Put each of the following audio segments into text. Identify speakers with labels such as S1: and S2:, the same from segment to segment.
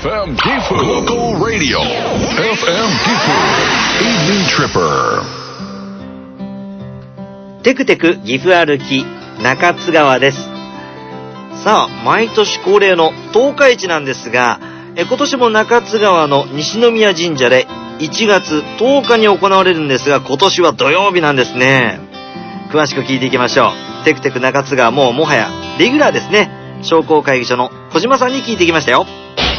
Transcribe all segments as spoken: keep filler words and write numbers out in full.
S1: エフエム Gifu Local Radio エフエム Gifu Evening Tripper。
S2: テクテク岐阜歩き中津川です。さあ、毎年恒例の十日市なんですが、え今年も中津川の西宮神社でいちがつとおかに行われるんですが、今年は土曜日なんですね。詳しく聞いていきましょう。テクテク中津川、もうもはやレギュラーですね。商工会議所の小島さんに聞いてきましたよ。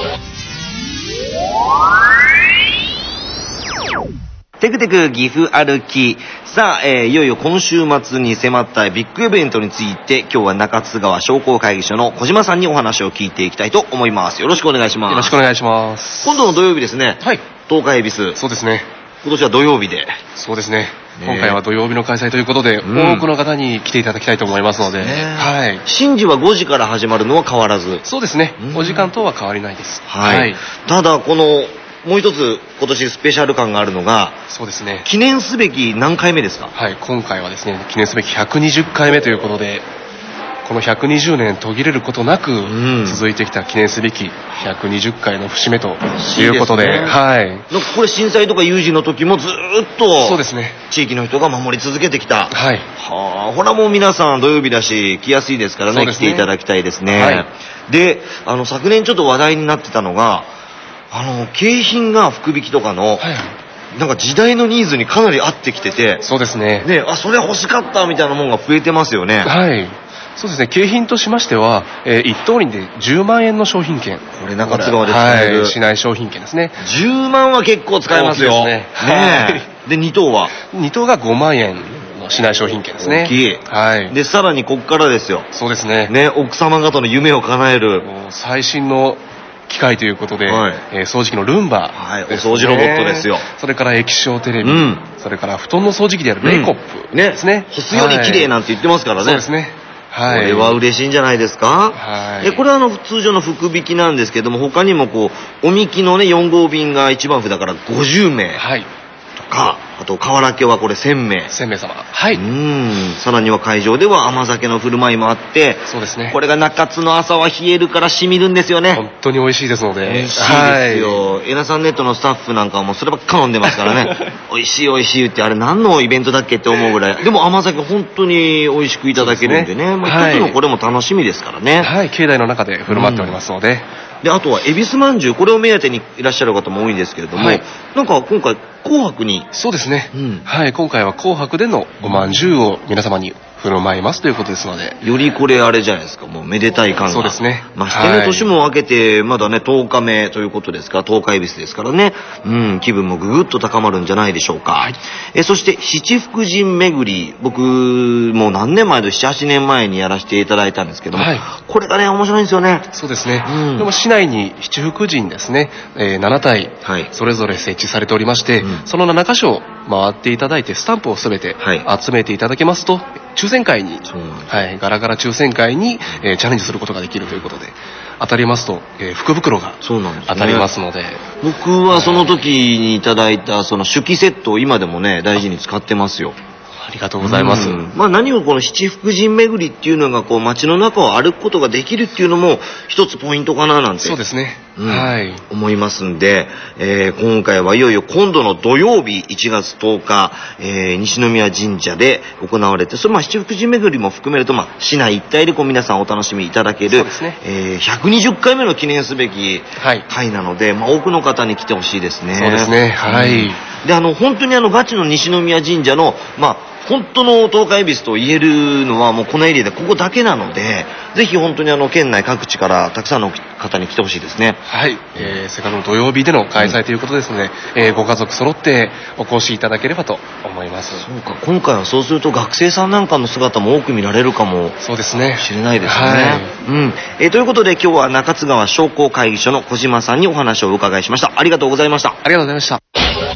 S2: テクテク岐阜歩き。さあ、えー、いよいよ今週末に迫ったビッグイベントについて、今日は中津川商工会議所の小島さんにお話を聞いていきたいと思います。よろしくお願いします。
S3: よろしくお願いします。
S2: 今度の土曜日ですね。
S3: はい。
S2: 東海恵比寿。
S3: そうですね。
S2: 今年は土曜日で。
S3: そうですね。今回は土曜日の開催ということで、うん、多くの方に来ていただきたいと思いますので、はい。
S2: 神事はごじから始まるのは変わらず。
S3: そうですね。うん、お時間とは変わりないです。
S2: はい。はい、ただ、この、もう一つ今年スペシャル感があるのが、
S3: そうですね。
S2: 記念すべき何回目ですか？
S3: はい、今回はですね、記念すべきひゃくにじゅっかいめということで、このひゃくにじゅうねん途切れることなく続いてきた記念すべきひゃくにじゅっかいの節目ということで、ね、はい。
S2: これ震災とか有事の時もずっと、
S3: そうですね。地
S2: 域の人が守り続けてきた。
S3: はい。
S2: はあ、ほらもう皆さん土曜日だし来やすいですから ね, ね来ていただきたいですね。はい。で、あの昨年ちょっと話題になってたのが。あの景品が福引きとかの、はいはい、なんか時代のニーズにかなり合ってきてて、
S3: そうですね。
S2: ね、あ、それ欲しかったみたいなものが増えてますよね。
S3: はい。そうですね。景品としましては、えー、一等輪でじゅうまんえんの商品券。
S2: これ中津川で使える、
S3: はい、市内商品券ですね。
S2: じゅうまんは結構使えますよ。
S3: ですね。
S2: ねえ。でに等は
S3: に等がごまんえんの市内商品券ですね。
S2: 大きい。
S3: はい。
S2: でさらにこっからですよ。
S3: そうですね。
S2: ね、奥様方の夢を叶える
S3: 最新の機械ということで、はい、えー、掃除機のルンバ、
S2: はい、お掃除ロボットですよ。
S3: それから液晶テレビ、うん、それから布団の掃除機であるレイコップですね。
S2: 干すより綺麗なんて言ってますからね。
S3: そうですね。
S2: はい。これは嬉しいんじゃないですか。はい。え、これはあの通常の福引きなんですけども、他にもこうおみきのねよん号便が一番札からごじゅうめい。はい。とか、あと河原家はこれせんめい。
S3: せんめい様。はい。
S2: うん。さらには会場では甘酒の振る舞いもあって、
S3: そうですね。
S2: これが中津の朝は冷えるから染みるんですよね。
S3: 本当に美味しいですので。
S2: 美味しいですよ。えなさんネットのスタッフなんかはもうそればっか飲んでますからね。美味しい美味しいってあれ何のイベントだっけって思うぐらい。でも甘酒本当に美味しくいただけるんでね。でね、まあ、一つのこれも楽しみですからね。
S3: はい。境内の中で振る舞っておりますので。
S2: で、あとは恵比寿まんじゅう、これを目当てにいらっしゃる方も多いんですけれども、はい、なんか今回紅白に。
S3: そうですね、うん、はい、今回は紅白でのおまんじゅうを皆様に振る舞いますということですので、
S2: よりこれあれじゃないですか、もうめでたい感が。
S3: そうですね。
S2: ましてね、はい、年も明けてまだねとおかめということですから、とおか恵比寿ですからね、うん、気分もぐぐっと高まるんじゃないでしょうか。はい、えそして七福神巡り、僕もう何年前でななはちねんまえにやらせていただいたんですけども、はい、これがね面白いんですよね。
S3: そうですね。うん、でも市内に七福神ですね、えー、ななたいそれぞれ設置されておりまして、はい、そのななかしょ回っていただいてスタンプをすべて集めていただけますと、抽選会に、はい、ガラガラ抽選会に、えー、チャレンジすることができるということで、当たりますと、えー、福袋が当たりますので、
S2: 僕はその時にいただいたその手記セットを今でもね大事に使ってますよ。
S3: ありがとうございます。
S2: うん、まあ何をこの七福神巡りっていうのがこう街の中を歩くことができるっていうのも一つポイントかななんて。
S3: そうですね。
S2: うん、はい。思いますんで、えー、今回はいよいよ今度の土曜日いちがつとおか、えー、西宮神社で行われて、それまあ七福神巡りも含めるとまあ市内一帯でこう皆さんお楽しみいただける、そうですね、えー、ひゃくにじゅっかいめの記念すべき会なので、はい、まあ多くの方に来てほしいですね。
S3: そうですね。はい。
S2: で、あの本当にあのガチの西宮神社のまあ本当の東海恵比寿と言えるのはもうこのエリアでここだけなので、ぜひ本当にあの県内各地からたくさんの方に来てほしいですね。
S3: はい、えー、せっかくの土曜日での開催ということですので、うん、えー、ご家族揃ってお越しいただければと思います。
S2: そうか、今回はそうすると学生さんなんかの姿も多く見られるかも
S3: そうですね、
S2: しれないですね。
S3: はい、
S2: うん、えー、ということで今日は中津川商工会議所の小島さんにお話をお伺いしました。ありがとうございました。
S3: ありがとうございました。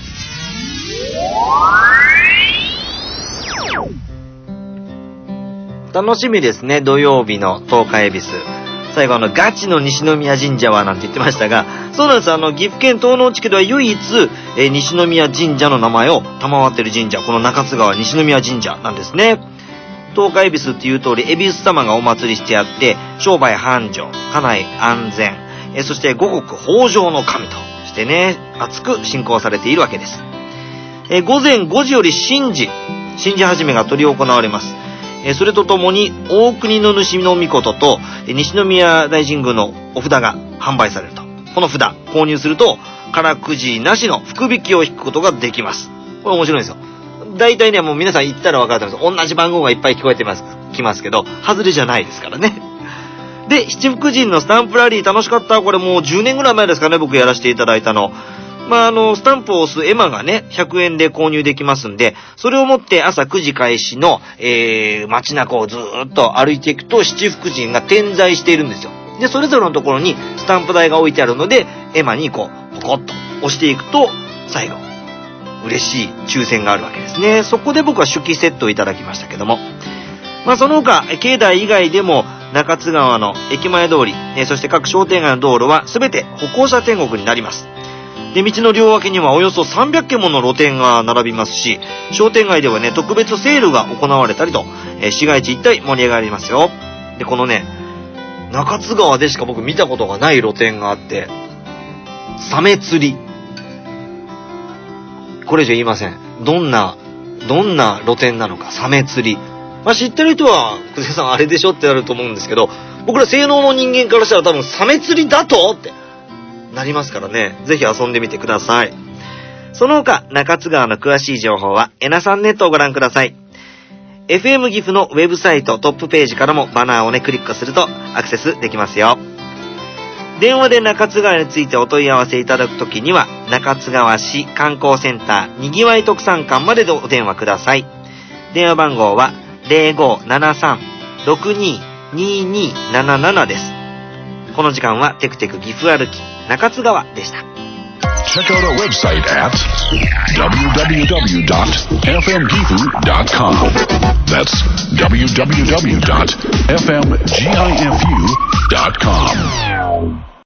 S2: 楽しみですね、土曜日の東海恵比寿。最後あのガチの西宮神社はなんて言ってましたが、そうなんです。あの岐阜県東濃地区では唯一、えー、西宮神社の名前を賜っている神社、この中津川西宮神社なんですね。東海恵比寿っていう通り、恵比寿様がお祭りしてあって、商売繁盛、家内安全、 えー、そして五穀豊穣の神としてね、熱く信仰されているわけです。えー、午前ごじより神事、神事始めが執り行われます。えー、それとともに大国の主の御事と、えー、西宮大神宮のお札が販売されると。この札購入すると空くじなしの福引きを引くことができます。これ面白いんですよ。大体ね、もう皆さん言ったら分かると思います。同じ番号がいっぱい聞こえてます、きますけど、外れじゃないですからね。で、七福神のスタンプラリー楽しかった。これもうじゅうねんぐらい前ですかね、僕やらせていただいたの。まあ、あの、スタンプを押す絵馬がね、ひゃくえんで購入できますんで、それを持って朝くじ開始の、えー、街中をずーっと歩いていくと、七福神が点在しているんですよ。で、それぞれのところにスタンプ台が置いてあるので、絵馬にこう、ポコッと押していくと、最後、嬉しい抽選があるわけですね。そこで僕は手記セットをいただきましたけども。まあ、その他、境内以外でも、中津川の駅前通り、えー、そして各商店街の道路はすべて歩行者天国になります。で、道の両脇にはおよそさんびゃっけんもの露店が並びますし、商店街ではね、特別セールが行われたりと、えー、市街地一帯盛り上がりますよ。で、このね、中津川でしか僕見たことがない露店があって、サメ釣り。これ以上言いません。どんな、どんな露店なのか、サメ釣り。まあ、知ってる人は、くぜさんあれでしょってなると思うんですけど、僕ら性能の人間からしたら多分サメ釣りだとってなりますからね。ぜひ遊んでみてください。その他、中津川の詳しい情報は、エナさんネットをご覧ください。エフエム 岐阜のウェブサイトトップページからもバナーをね、クリックするとアクセスできますよ。電話で中津川についてお問い合わせいただくときには、中津川市観光センターにぎわい特産館までお電話ください。電話番号は ゼロごななさん ろくにーにーにーなななな です。この時間はテクテク岐阜歩き中津川でした。
S1: Check out our website atダブリューダブリューダブリュードットエフエムギフドットコム That's ダブリューダブリューダブリュードットエフエムギフドットコム